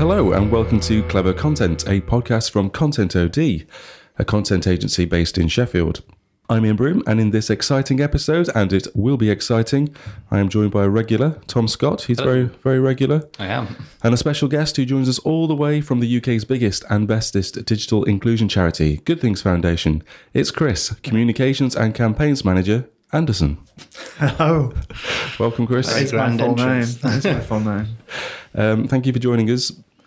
Hello and welcome to Clever Content, a podcast from Content OD, a content agency based in Sheffield. I'm Ian Broom, and in this exciting episode, and it will be exciting, I am joined by a regular, Tom Scott. He's very, very regular. I am. And a special guest who joins us all the way from the UK's biggest and bestest digital inclusion charity, Good Things Foundation. It's Chris, Communications and Campaigns Manager, Anderson. Hello. Welcome, Chris. That is my full name. That is my full name. Thank you for joining us.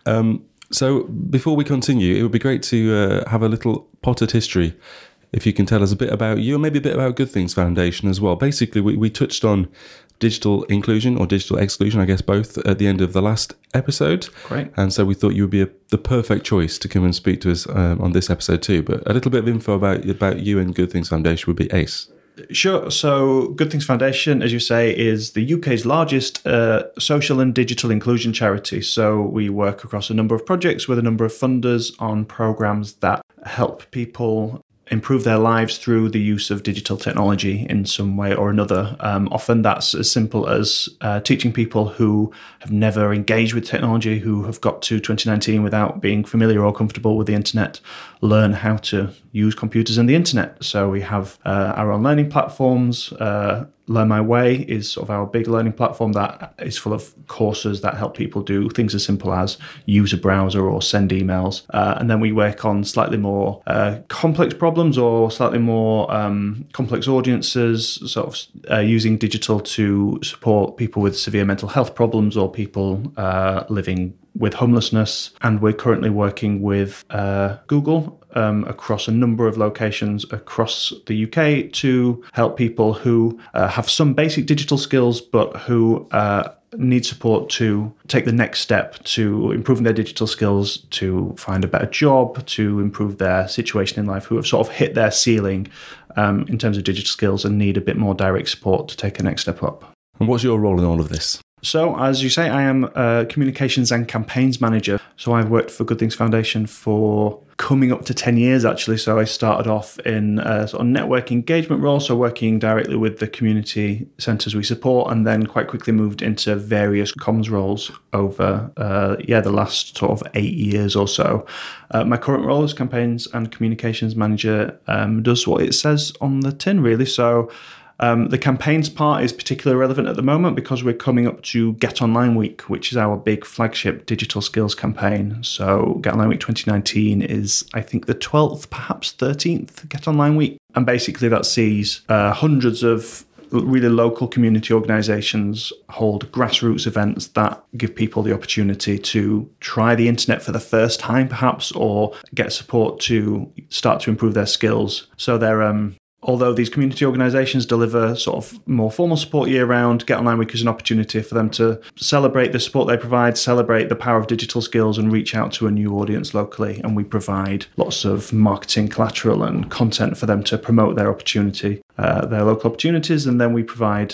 So before we continue, it would be great to have a little potted history. If you can tell us a bit about you and maybe a bit about Good Things Foundation as well. Basically, we touched on digital inclusion or digital exclusion, I guess both, at the end of the last episode. Great. And so we thought you would be the perfect choice to come and speak to us on this episode too. But a little bit of info about you and Good Things Foundation would be ace. Sure. So Good Things Foundation, as you say, is the UK's largest social and digital inclusion charity. So we work across a number of projects with a number of funders on programs that help people improve their lives through the use of digital technology in some way or another. Often that's as simple as teaching people who have never engaged with technology, who have got to 2019 without being familiar or comfortable with the internet, learn how to use computers and the internet. So we have our own learning platforms. Learn My Way is sort of our big learning platform that is full of courses that help people do things as simple as use a browser or send emails. And then we work on slightly more complex problems or slightly more complex audiences, sort of using digital to support people with severe mental health problems or people living with homelessness. And we're currently working with Google across a number of locations across the UK to help people who have some basic digital skills, but who need support to take the next step to improving their digital skills, to find a better job, to improve their situation in life, who have sort of hit their ceiling in terms of digital skills and need a bit more direct support to take a next step up. And what's your role in all of this? So, as you say, I am a Communications and Campaigns Manager. So I've worked for Good Things Foundation for coming up to 10 years, actually. So I started off in a sort of network engagement role, so working directly with the community centres we support, and then quite quickly moved into various comms roles over the last sort of 8 years or so. My current role as Campaigns and Communications Manager does what it says on the tin, really. So the campaigns part is particularly relevant at the moment because we're coming up to Get Online Week, which is our big flagship digital skills campaign. So Get Online Week 2019 is, I think, the 12th, perhaps 13th Get Online Week. And basically that sees hundreds of really local community organisations hold grassroots events that give people the opportunity to try the internet for the first time, perhaps, or get support to start to improve their skills. So they're although these community organisations deliver sort of more formal support year-round, Get Online Week is an opportunity for them to celebrate the support they provide, celebrate the power of digital skills and reach out to a new audience locally. And we provide lots of marketing collateral and content for them to promote their opportunity, their local opportunities. And then we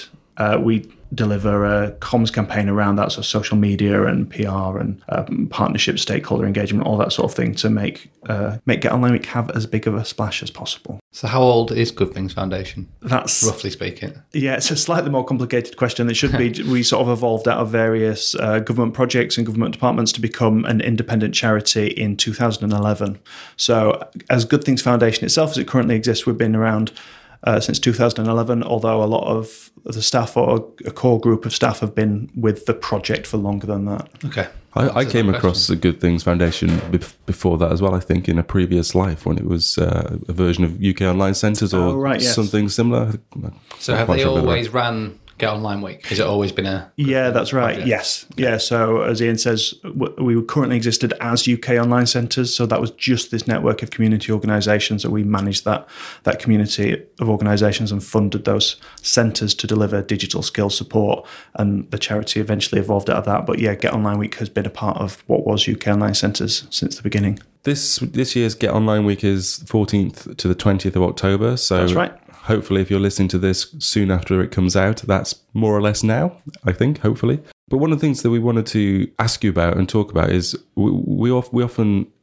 deliver a comms campaign around that, so social media and PR and partnership, stakeholder engagement, all that sort of thing to make Get Online Week have as big of a splash as possible. So how old is Good Things Foundation? That's roughly speaking. Yeah, it's a slightly more complicated question. It should be. We sort of evolved out of various government projects and government departments to become an independent charity in 2011. So as Good Things Foundation itself, as it currently exists, we've been around since 2011, although a lot of the staff or a core group of staff have been with the project for longer than that. Okay. I came across the Good Things Foundation before that as well, I think, in a previous life when it was a version of UK Online Centres or something similar. So have they always ran Get Online Week? Has it always been a... Yeah, that's right. Project? Yes. Yeah, so as Ian says, we currently existed as UK Online Centres, so that was just this network of community organisations that we managed that community of organisations and funded those centres to deliver digital skills support, and the charity eventually evolved out of that. But yeah, Get Online Week has been a part of what was UK Online Centres since the beginning. This year's Get Online Week is 14th to the 20th of October, so that's right. Hopefully, if you're listening to this soon after it comes out, that's more or less now, I think, hopefully. But one of the things that we wanted to ask you about and talk about is we often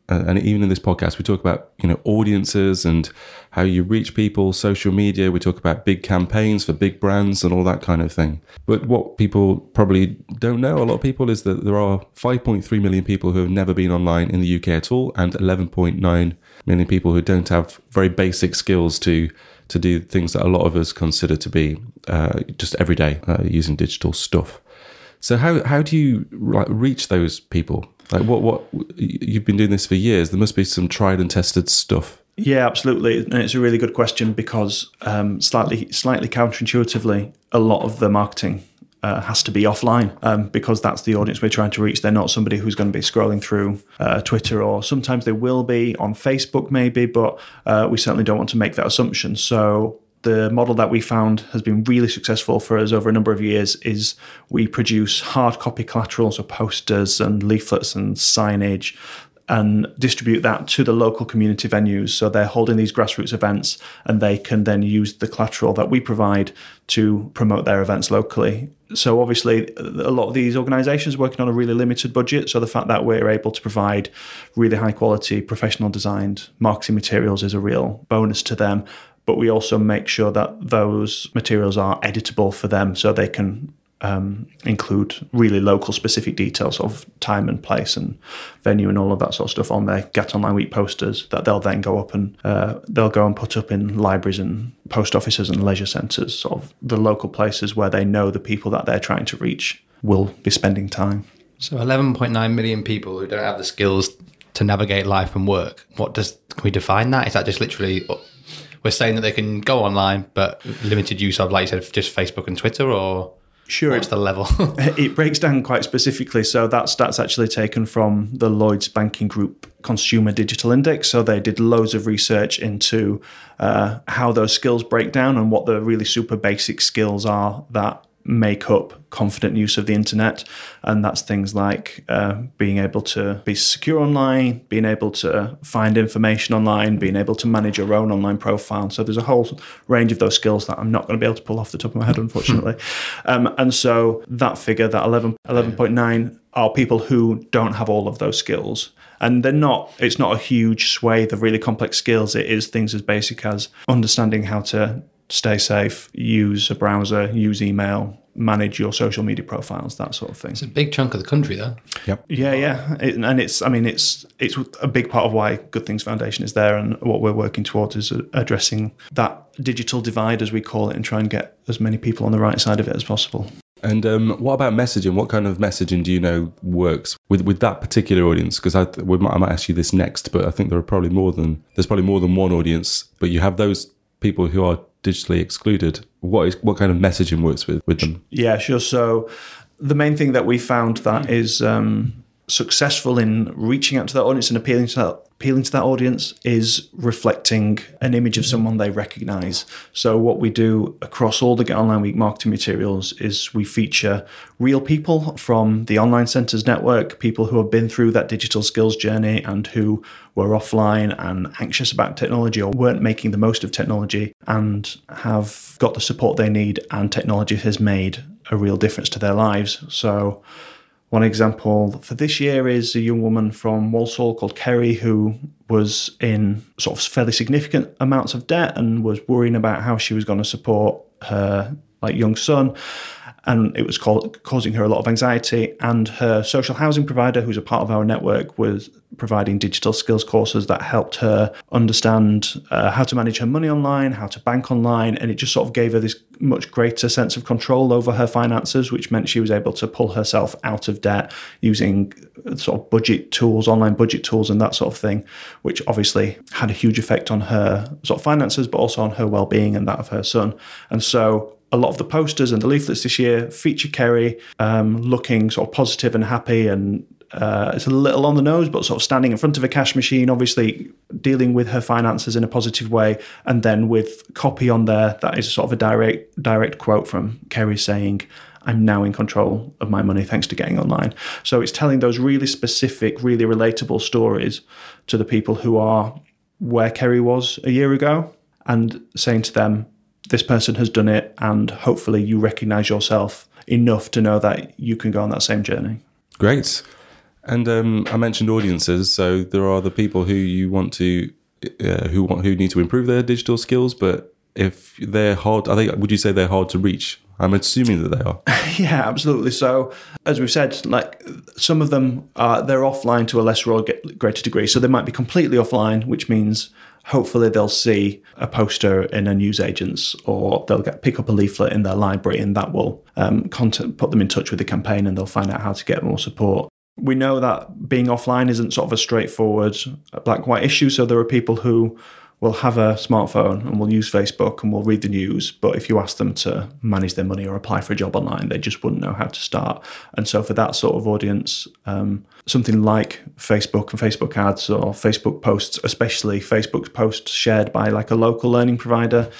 and even in this podcast, we talk about, audiences and how you reach people, social media. We talk about big campaigns for big brands and all that kind of thing. But what people probably don't know, a lot of people, is that there are 5.3 million people who have never been online in the UK at all, and 11.9 million people who don't have very basic skills to do things that a lot of us consider to be just everyday using digital stuff. So how do you reach those people? Like what you've been doing this for years. There must be some tried and tested stuff. Yeah, absolutely. And it's a really good question because slightly counterintuitively, a lot of the marketing has to be offline because that's the audience we're trying to reach. They're not somebody who's going to be scrolling through Twitter, or sometimes they will be on Facebook maybe, but we certainly don't want to make that assumption. So the model that we found has been really successful for us over a number of years is we produce hard copy collateral, so posters and leaflets and signage, and distribute that to the local community venues. So they're holding these grassroots events, and they can then use the collateral that we provide to promote their events locally. So obviously, a lot of these organisations are working on a really limited budget. So the fact that we're able to provide really high quality, professional designed marketing materials is a real bonus to them. But we also make sure that those materials are editable for them, so they can include really local specific details of time and place and venue and all of that sort of stuff on their Get Online Week posters that they'll then go up and put up in libraries and post offices and leisure centres, sort of the local places where they know the people that they're trying to reach will be spending time. So 11.9 million people who don't have the skills to navigate life and work. Can we define that? Is that just literally, we're saying that they can go online, but limited use of, like you said, just Facebook and Twitter, or sure, what's the level? It breaks down quite specifically. So that's actually taken from the Lloyds Banking Group Consumer Digital Index. So they did loads of research into how those skills break down and what the really super basic skills are that make up confident use of the internet. And that's things like being able to be secure online, being able to find information online, being able to manage your own online profile. So there's a whole range of those skills that I'm not going to be able to pull off the top of my head, unfortunately. And so that figure, that 11.9, are people who don't have all of those skills. And it's not a huge swathe of really complex skills. It is things as basic as understanding how to stay safe, use a browser, use email, manage your social media profiles, that sort of thing. It's a big chunk of the country, though. Yep. Yeah. It's a big part of why Good Things Foundation is there, and what we're working towards is addressing that digital divide, as we call it, and try and get as many people on the right side of it as possible. And what about messaging? What kind of messaging do you know works with that particular audience? Because I might ask you this next, but I think there's probably more than one audience. But you have those people who are digitally excluded. What kind of messaging works with them? Yeah, sure. So the main thing that we found that is successful in reaching out to that audience and appealing to that audience is reflecting an image of someone they recognise. So what we do across all the Get Online Week marketing materials is we feature real people from the Online Centres network, people who have been through that digital skills journey and who were offline and anxious about technology or weren't making the most of technology and have got the support they need, and technology has made a real difference to their lives. So one example for this year is a young woman from Walsall called Kerry, who was in sort of fairly significant amounts of debt and was worrying about how she was going to support her young son. And it was causing her a lot of anxiety. And her social housing provider, who's a part of our network, was providing digital skills courses that helped her understand how to manage her money online, how to bank online. And it just sort of gave her this much greater sense of control over her finances, which meant she was able to pull herself out of debt using sort of budget tools, online budget tools and that sort of thing, which obviously had a huge effect on her sort of finances, but also on her well-being and that of her son. And so a lot of the posters and the leaflets this year feature Kerry looking sort of positive and happy, and it's a little on the nose, but sort of standing in front of a cash machine, obviously dealing with her finances in a positive way, and then with copy on there that is sort of a direct quote from Kerry saying, "I'm now in control of my money thanks to getting online." So it's telling those really specific, really relatable stories to the people who are where Kerry was a year ago, and saying to them, this person has done it, and hopefully you recognise yourself enough to know that you can go on that same journey. Great. And I mentioned audiences, so there are the people who you want to, who need to improve their digital skills. But if they're hard, would you say they're hard to reach? I'm assuming that they are. Yeah, absolutely. So, as we've said, like some of them they're offline to a lesser or greater degree. So they might be completely offline, which means hopefully they'll see a poster in a newsagent's, or they'll pick up a leaflet in their library, and that will put them in touch with the campaign, and they'll find out how to get more support. We know that being offline isn't sort of a straightforward black-white issue. So there are people who will have a smartphone and will use Facebook and will read the news, but if you ask them to manage their money or apply for a job online, they just wouldn't know how to start. And so for that sort of audience, something like Facebook and Facebook ads or Facebook posts, especially Facebook posts shared by like a local learning provider,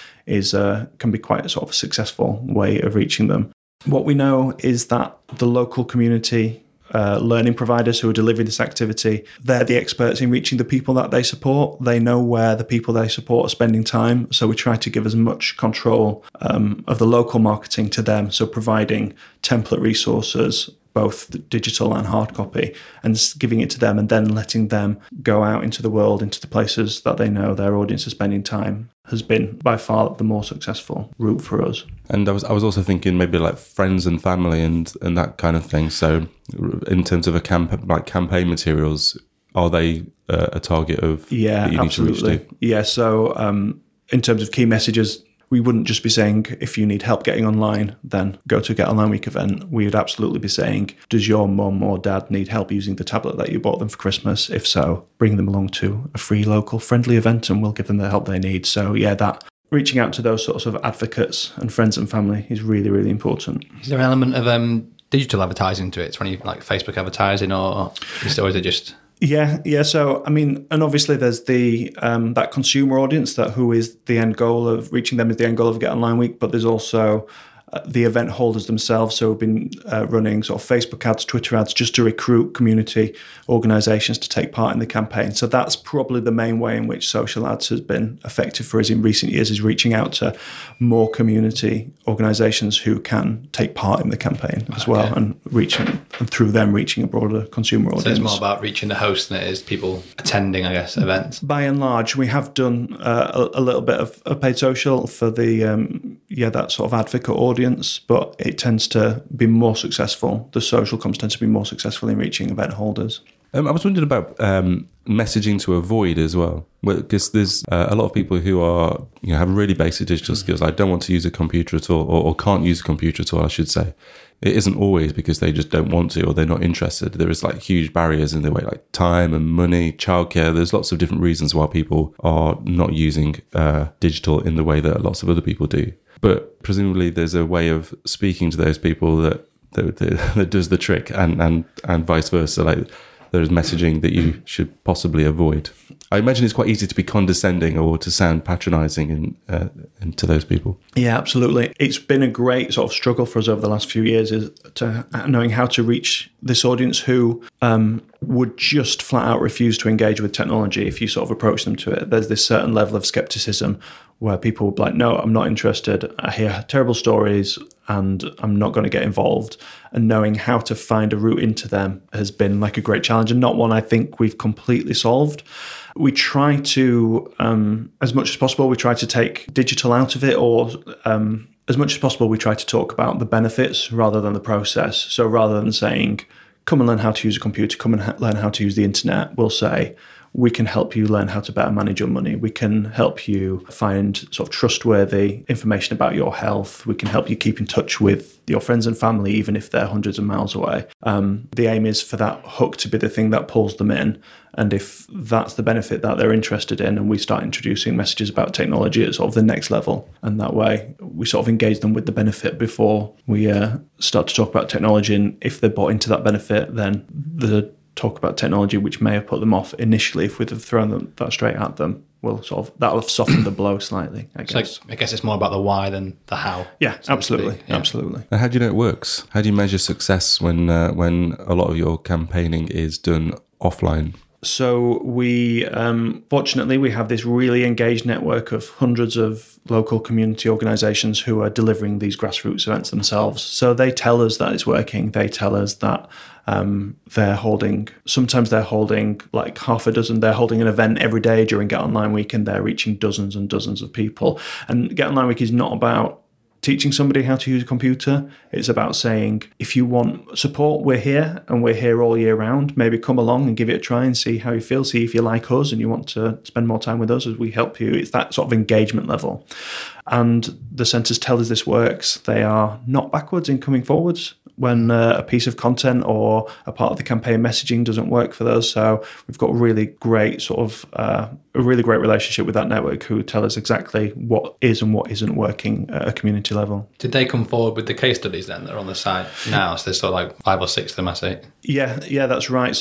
can be quite a sort of a successful way of reaching them. What we know is that the local community learning providers who are delivering this activity, they're the experts in reaching the people that they support. They know where the people they support are spending time. So we try to give as much control of the local marketing to them. So providing template resources, both digital and hard copy, and giving it to them, and then letting them go out into the world, into the places that they know their audience is spending time, has been by far the more successful route for us. And I was also thinking maybe like friends and family and that kind of thing. So in terms of campaign materials, are they a target of that you absolutely. Need to reach to? Yeah, so in terms of key messages, we wouldn't just be saying, if you need help getting online, then go to a Get Online Week event. We would absolutely be saying, does your mum or dad need help using the tablet that you bought them for Christmas? If so, bring them along to a free local friendly event and we'll give them the help they need. So yeah, that reaching out to those sorts of advocates and friends and family is really, really important. Is there an element of digital advertising to it? It's any like Facebook advertising, or is it just... Yeah. So, I mean, and obviously there's the that consumer audience who is the end goal of reaching them is the end goal of Get Online Week, but there's also the event holders themselves. So we've been running sort of Facebook ads, Twitter ads, just to recruit community organisations to take part in the campaign. So that's probably the main way in which social ads has been effective for us in recent years, is reaching out to more community organisations who can take part in the campaign as well, and through them reaching a broader consumer audience. So it's more about reaching the host than it is people attending, I guess, events. By and large, we have done a little bit of paid social for the that sort of advocate audience, but it tends to be more successful. The social comms tend to be more successful in reaching event holders. I was wondering about messaging to avoid as well, because there's a lot of people who are have really basic digital skills. I don't want to use a computer at all, or can't use a computer at all, I should say. It isn't always because they just don't want to or they're not interested. There is like huge barriers in the way, like time and money, childcare. There's lots of different reasons why people are not using digital in the way that lots of other people do. But presumably there's a way of speaking to those people that does the trick, and vice versa. Like there's messaging that you should possibly avoid. I imagine it's quite easy to be condescending or to sound patronising to those people. Yeah, absolutely. It's been a great sort of struggle for us over the last few years, is to knowing how to reach this audience who would just flat out refuse to engage with technology if you sort of approach them to it. There's this certain level of skepticism where people would be like, no, I'm not interested. I hear terrible stories and I'm not going to get involved. And knowing how to find a route into them has been like a great challenge, and not one I think we've completely solved. We try to, as much as possible, we try to take digital out of it, or as much as possible, we try to talk about the benefits rather than the process. So rather than saying, come and learn how to use a computer, come and learn how to use the internet, we'll say, we can help you learn how to better manage your money. We can help you find sort of trustworthy information about your health. We can help you keep in touch with your friends and family, even if they're hundreds of miles away. The aim is for that hook to be the thing that pulls them in. And if that's the benefit that they're interested in, and we start introducing messages about technology at sort of the next level, and that way we sort of engage them with the benefit before we start to talk about technology. And if they're bought into that benefit, then the talk about technology, which may have put them off initially, if we'd have thrown that straight at them, that'll have softened the blow slightly, I guess. So I guess it's more about the why than the how. Yeah, absolutely. Absolutely. And how do you know it works? How do you measure success when a lot of your campaigning is done offline? So we, fortunately, we have this really engaged network of hundreds of local community organisations who are delivering these grassroots events themselves. So they tell us that it's working. They tell us that sometimes they're holding like half a dozen. They're holding an event every day during Get Online Week, and they're reaching dozens and dozens of people. And Get Online Week is not about teaching somebody how to use a computer. It's about saying, if you want support, we're here, and we're here all year round. Maybe come along and give it a try and see how you feel, see if you like us and you want to spend more time with us as we help you. It's that sort of engagement level. And the centres tell us this works. They are not backwards in coming forwards when a piece of content or a part of the campaign messaging doesn't work for those. So we've got a really great relationship with that network who tell us exactly what is and what isn't working at a community level. Did they come forward with the case studies then that are on the site now? So there's sort of like 5 or 6 of them, I see. Yeah, that's right.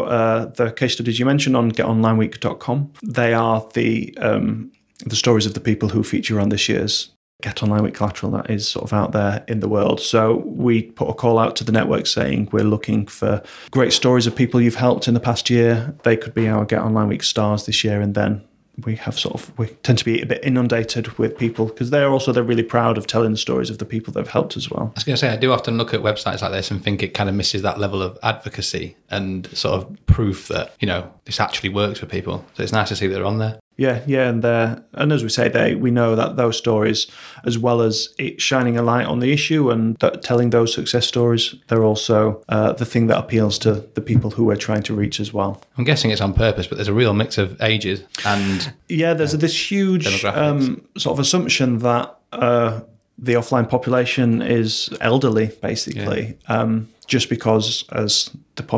So the case studies you mentioned on getonlineweek.com, they are the stories of the people who feature on this year's Get Online Week collateral that is sort of out there in the world. So we put a call out to the network saying we're looking for great stories of people you've helped in the past year. They could be our Get Online Week stars this year. And then we tend to be a bit inundated with people because they're really proud of telling the stories of the people they've helped as well. I was going to say, I do often look at websites like this and think it kind of misses that level of advocacy and sort of proof that, this actually works for people. So it's nice to see that they're on there. Yeah, and as we say, we know that those stories, as well as it shining a light on the issue and telling those success stories, they're also the thing that appeals to the people who we're trying to reach as well. I'm guessing it's on purpose, but there's a real mix of ages and there's this huge sort of assumption that the offline population is elderly, basically. Yeah. Just because as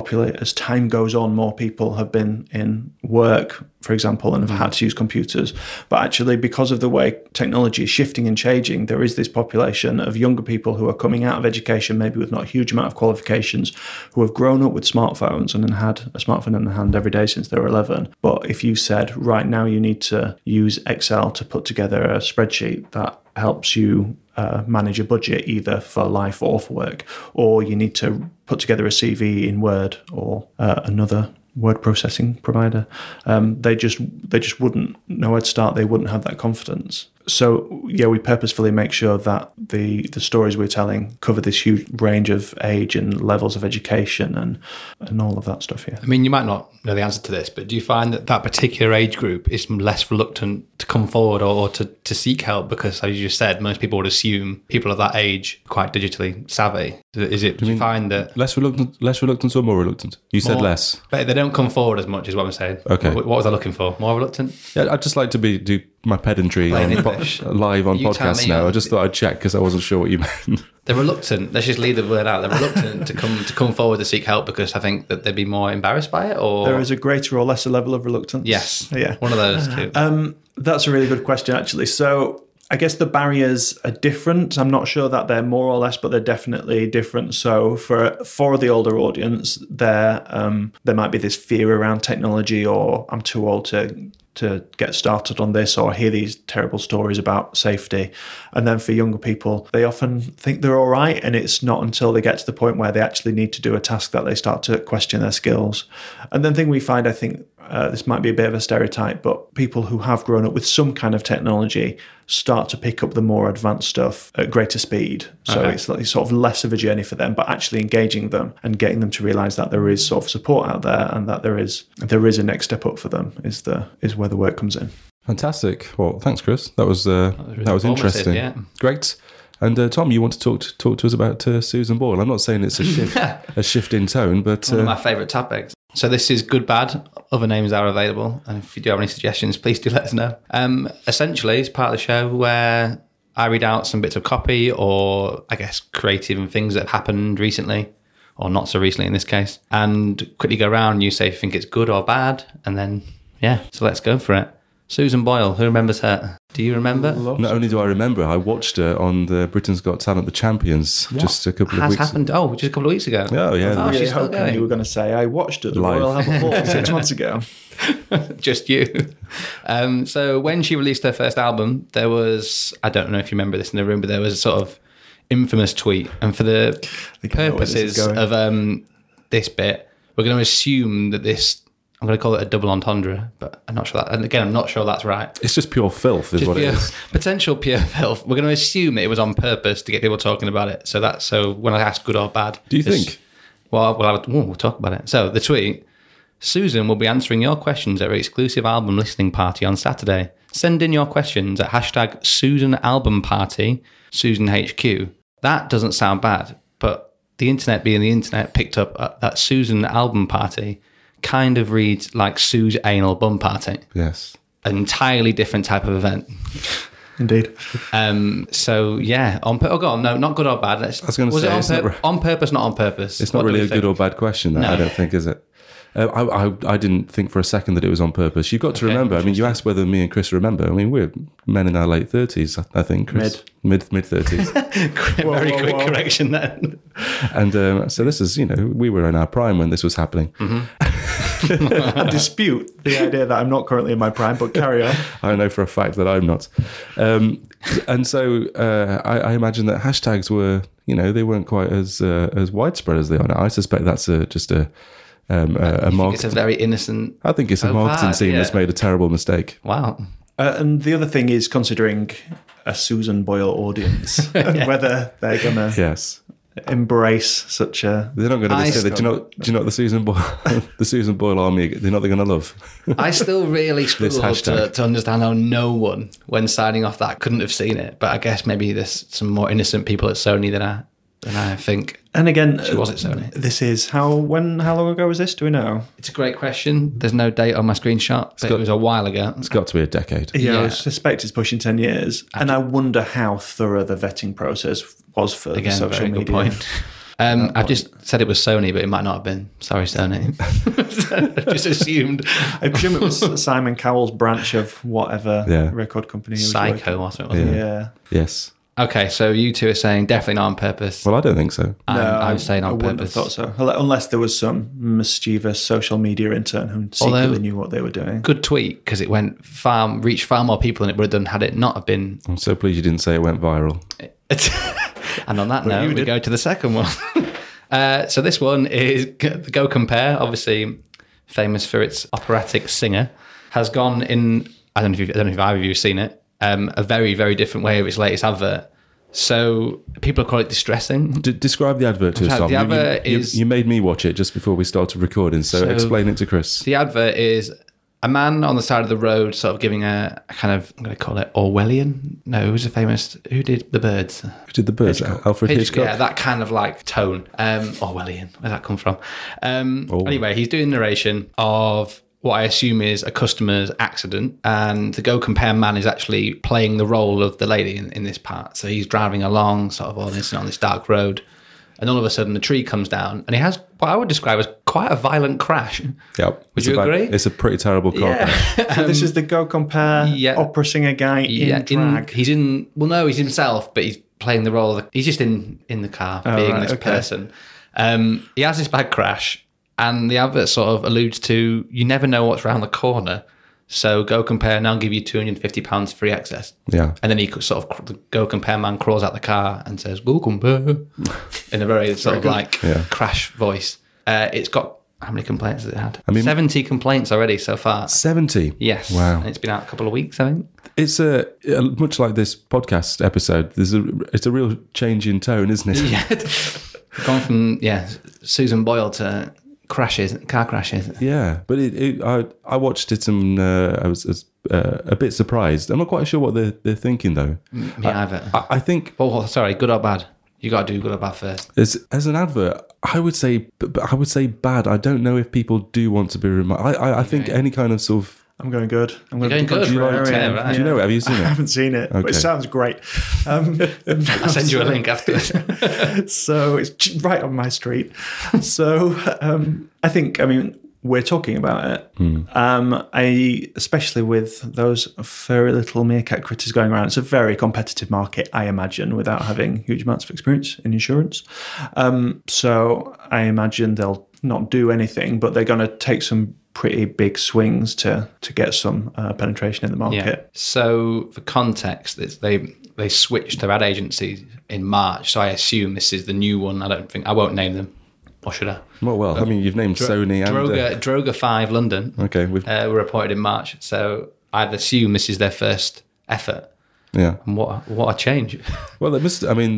time goes on, more people have been in work, for example, and have had to use computers. But actually, because of the way technology is shifting and changing, there is this population of younger people who are coming out of education, maybe with not a huge amount of qualifications, who have grown up with smartphones and had a smartphone in their hand every day since they were 11. But if you said, right now you need to use Excel to put together a spreadsheet that helps you manage a budget either for life or for work, or you need to put together a CV in Word or another word processing provider, they just wouldn't know where to start. They wouldn't have that confidence. So we purposefully make sure that the stories we're telling cover this huge range of age and levels of education and all of that stuff. Yeah. I mean, you might not know the answer to this, but do you find that particular age group is less reluctant to come forward or to seek help? Because, as you just said, most people would assume people of that age are quite digitally savvy. Do you find that less reluctant or more reluctant? You said less, but they don't come forward as much, is what I'm saying. Okay. What was I looking for? More reluctant? Yeah, I'd just like to do my pedantry live on podcasts now. I just thought I'd check because I wasn't sure what you meant. They're reluctant. Let's just leave the word out. They're reluctant to come forward to seek help because I think that they'd be more embarrassed by it, or there is a greater or lesser level of reluctance. Yes, yeah, one of those two. That's a really good question, actually. So I guess the barriers are different. I'm not sure that they're more or less, but they're definitely different. So for the older audience, there might be this fear around technology, or I'm too old to get started on this, or hear these terrible stories about safety. And then for younger people, they often think they're all right, and it's not until they get to the point where they actually need to do a task that they start to question their skills. And then we find, I think, this might be a bit of a stereotype, but people who have grown up with some kind of technology start to pick up the more advanced stuff at greater speed. So it's sort of less of a journey for them, but actually engaging them and getting them to realise that there is sort of support out there, and that there is a next step up for them is where the work comes in. Fantastic. Well, thanks, Chris. That was interesting. Yeah. Great. And Tom, you want to talk to us about Susan Boyle? I'm not saying it's a shift in tone, but one of my favourite topics. So this is Good Bad. Other names are available, and if you do have any suggestions, please do let us know. Essentially, it's part of the show where I read out some bits of copy, or I guess creative and things that have happened recently, or not so recently in this case, and quickly go around and you say if you think it's good or bad, and then so let's go for it. Susan Boyle, who remembers her? Do you remember? Not only do I remember, I watched her on the Britain's Got Talent, The Champions, just a couple of weeks ago. Has happened? Oh, just a couple of weeks ago. Oh, yeah. I was really hoping you were going to say, I watched it live. Royal Albert Hall 6 months ago. Just you. So when she released her first album, there was, I don't know if you remember this in the room, but there was a sort of infamous tweet. And for the purposes of this bit, we're going to assume that this I'm going to call it a double entendre, but I'm not sure that. And again, I'm not sure that's right. It's just pure filth, is Just what it is. potential pure filth. We're going to assume it was on purpose to get people talking about it. So when I ask good or bad, Do you think? Well, we'll talk about it. So the tweet: Susan will be answering your questions at her exclusive album listening party on Saturday. Send in your questions at hashtag Susan Album Party, Susan HQ. That doesn't sound bad, but the internet being the internet picked up that Susan Album Party kind of reads like Sue's Anal Bum Party. Yes. An entirely different type of event. Indeed. So yeah, no, not good or bad. I was going to say, it's not on purpose, not on purpose. It's not really a good or bad question, that, No. I don't think, is it? I didn't think for a second that it was on purpose. You've got to remember, I mean, you asked whether me and Chris remember. I mean, we're men in our late 30s, I think, Chris. Mid-30s. Very quick correction then. And so this is, we were in our prime when this was happening. I dispute the idea that I'm not currently in my prime, but carry on. I know for a fact that I'm not. And so I imagine that hashtags were, they weren't quite as widespread as they are now. I suspect that's just a marketing. It's a very innocent. I think it's a marketing team that's made a terrible mistake. Wow. And the other thing is considering a Susan Boyle audience and whether they're going to Yes. embrace such a. They're not going to be silly. Do you know what the Susan Boyle army? They're not. They're going to love. I still really struggle hashtag. to understand how no one, when signing off that, couldn't have seen it. But I guess maybe there's some more innocent people at Sony than I think. And again, Was it Sony? this is how long ago was this? Do we know? It's a great question. There's no date on my screenshot, but it was a while ago. It's got to be a decade. Yeah, I Yeah. suspect it's pushing 10 years. And I wonder how thorough the vetting process was for Again, social very media. good point. I've just said it was Sony, but it might not have been. Sorry, Sony. I just assumed I presume it was Simon Cowell's branch of whatever Yeah. record company he was Psycho or something. working. wasn't it? Yeah. Yes. Okay, so you two are saying definitely not on purpose. Well, I don't think so. I'm saying I on wouldn't have purpose. thought so. Unless there was some mischievous social media intern who secretly Although- knew what they were doing. Good tweet because it reached far more people than it would have done had it not have been. I'm so pleased you didn't say it went viral. And on that note, we did. go to the second one. So this one is the Go Compare, obviously famous for its operatic singer, has gone in. I don't know if either of you have seen it. A very, very different way of its latest advert. So people call it distressing. Describe the advert to us, Tom. The advert is- you made me watch it just before we started recording, so explain it to Chris. The advert is a man on the side of the road, sort of giving a kind of, I'm going to call it Orwellian. No, who did The Birds? Who did the birds? Alfred Hitchcock. Yeah, that kind of like tone. Orwellian. Where'd that come from? Anyway, he's doing narration of what I assume is a customer's accident, and the Go Compare man is actually playing the role of the lady in this part. So he's driving along, sort of on this dark road, and all of a sudden the tree comes down, and he has what I would describe as quite a violent crash. Yep. Would you agree? It's a pretty terrible car crash. So this is the Go Compare yeah. opera singer guy in drag. he's himself, but he's playing the role. He's just in the car, being right, this okay. person. He has this bad crash, and the advert sort of alludes to you never know what's around the corner. So Go Compare, and I'll give you £250 free access. Yeah. And then he the Go Compare man crawls out the car and says, Go Compare, in a very sort of like crash voice. It's got, how many complaints has it had? 70 complaints already so far. 70? Yes. Wow. And it's been out a couple of weeks, I think. It's much like this podcast episode. It's a real change in tone, isn't it? Yeah. Gone from, Susan Boyle to car crashes. Yeah, but I watched it and I was a bit surprised. I'm not quite sure what they're thinking though. Me either. I think Oh, sorry, good or bad? You got to do good or bad first. as an advert, I would say bad. I don't know if people do want to be reminded. I think any kind of sort of. I'm going good. I'm going You're going to be good. contrarian. Yeah, right. Do you know it? Have you seen I it? haven't seen it, but Okay. it sounds great. I'll send you a link afterwards. So it's right on my street. So I mean, we're talking about it. Especially with those furry little meerkat critters going around, it's a very competitive market, I imagine, without having huge amounts of experience in insurance. So I imagine they'll not do anything, but they're going to take some pretty big swings to get some penetration in the market. Yeah. So for context, they switched their ad agency in March. So I assume this is the new one. I won't name them. Or should I? Well, I mean, you've named Sony and... Droga 5 London Okay. were reported in March. So I'd assume this is their first effort. Yeah. And what a change. Well, it must. I mean,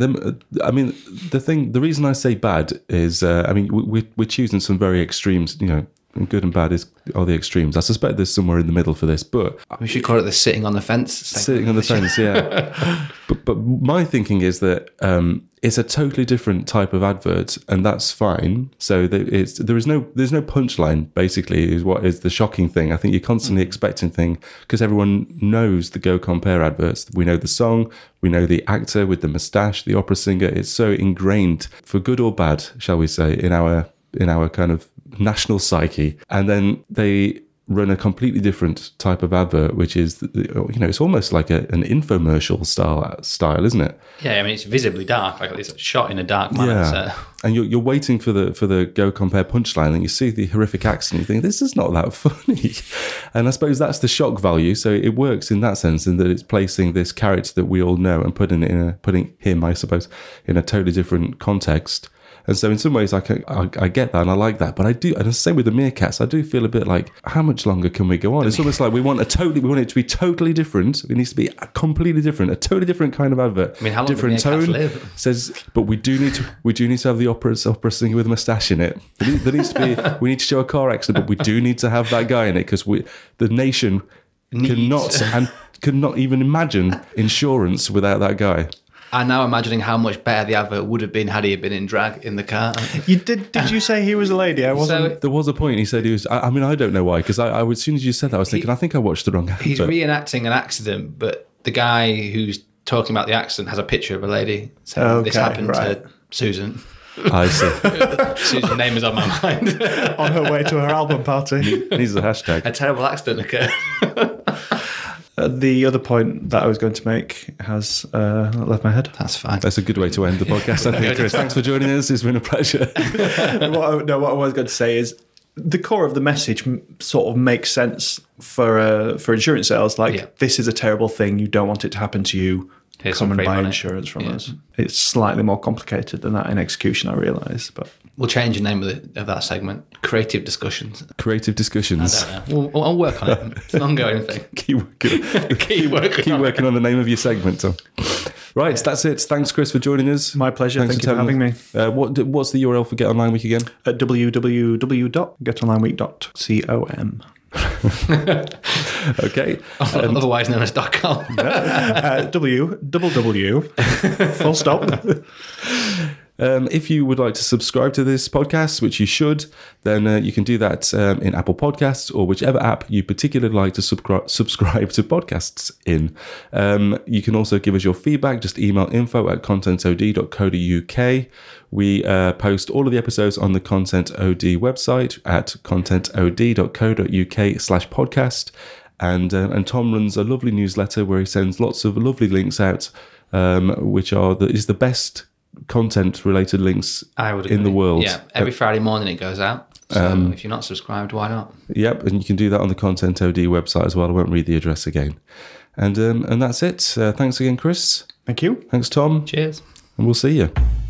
the reason I say bad is, we're choosing some very extremes. You know, good and bad are the extremes. I suspect there's somewhere in the middle for this, but We should call it the sitting on the fence segment. sitting on the fence, yeah. but my thinking is that it's a totally different type of advert, and that's fine. So there's no punchline. Basically, is what is the shocking thing. I think you're constantly expecting thing because everyone knows the Go Compare adverts. We know the song, we know the actor with the moustache, the opera singer. It's so ingrained, for good or bad, shall we say, in our kind of national psyche. And then they run a completely different type of advert, which is, you know, it's almost like an infomercial style, isn't it? Yeah, I mean, it's visibly dark, like it's shot in a dark manner. Yeah. So. And you're waiting for the Go Compare punchline, and you see the horrific accent, you think, this is not that funny. And I suppose that's the shock value. So it works in that sense, in that it's placing this character that we all know and putting him, I suppose, in a totally different context. And so in some ways I get that and I like that, but I do, and the same with the meerkats, I do feel a bit like, how much longer can we go on? It's almost like we want it to be totally different. It needs to be completely different, a totally different kind of advert. I mean, how long different do meerkats tone live? says, but we do need to have the opera singer with a moustache in it. There needs to be, we need to show a car accident, but we do need to have that guy in it because the nation cannot even imagine insurance without that guy. I'm now imagining how much better the advert would have been had he had been in drag in the car. You did you say he was a lady? I wasn't. There was a point he said he was. I mean, I don't know why, because as soon as you said that, I was thinking, I think I watched the wrong advert. He's reenacting an accident, but the guy who's talking about the accident has a picture of a lady. So this happened to Susan. I see. Susan's name is on my mind. On her way to her album party. Needs the hashtag. A terrible accident occurred. The other point that I was going to make has left my head. That's fine. That's a good way to end the podcast, I think, Chris. Thanks for joining us. It's been a pleasure. What I was going to say is the core of the message sort of makes sense for insurance sales. Like, this is a terrible thing. You don't want it to happen to you. Here's Come and some free buy money. Insurance from us. It's slightly more complicated than that in execution, I realise. But We'll change the name of that segment. Creative Discussions. Creative discussions. I don't know. I'll work on it. It's an ongoing thing. Keep working on the name of your segment, Tom. Right, that's it. Thanks, Chris, for joining us. my pleasure. Thank you for having me. What's the URL for Get Online Week again? At www.getonlineweek.com. Okay. Otherwise known as .com. www. Full stop. If you would like to subscribe to this podcast, which you should, then you can do that in Apple Podcasts or whichever app you particularly like to subscribe to podcasts in. You can also give us your feedback. Just email info@contentod.co.uk. We post all of the episodes on the Content OD website at contentod.co.uk/podcast. And Tom runs a lovely newsletter where he sends lots of lovely links out, which is the best content related links I would agree. in the world. Yeah, every Friday morning it goes out. So if you're not subscribed, why not? Yep, and you can do that on the Content OD website as well. I won't read the address again. And that's it. Thanks again, Chris. Thank you. Thanks, Tom. Cheers. And we'll see you.